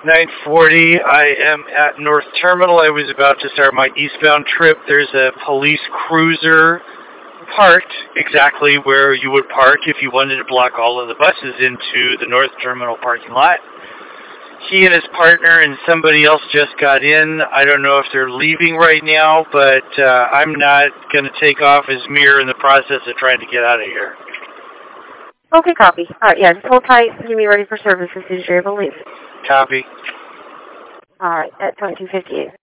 9:40. I am at North Terminal. I was about to start my eastbound trip. There's a police cruiser parked exactly where you would park if you wanted to block all of the buses into the North Terminal parking lot. He and his partner and somebody else just got in. I don't know if they're leaving right now, but I'm not going to take off as Mir in the process of trying to get out of here. Okay, copy. All right, yeah, just hold tight. Get me ready for service as soon as you're able to leave. Copy. All right, at 2258.